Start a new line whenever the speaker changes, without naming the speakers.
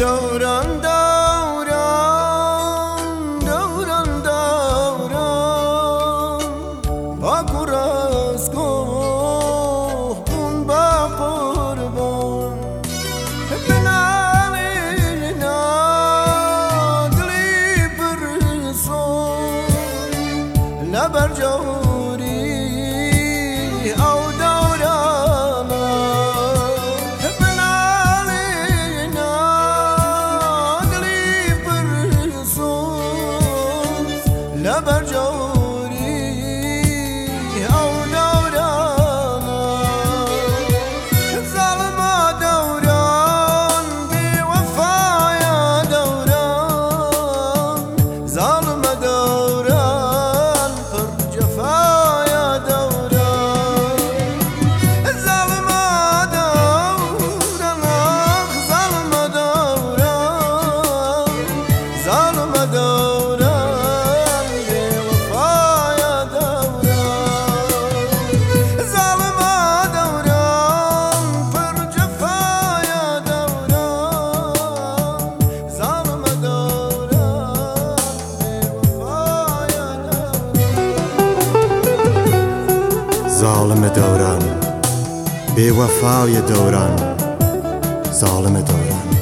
دوران دوران دوران دوران با گرازگاه کن با قربان بنالنا دلی برسون لبر جوری او دورانا بنالنا دلی برسون لبر جوری او دورانا ظالم دوران بی وفایا دوران ظالم دوران پر جفایا دوران ظالم دوران ظالم دوران ظالم دوران بی وفایا دوران ظالم دوران پر جفایا دوران ظالم دوران بی وفایا
ظالم دوران بی وفای دوران ظالم دوران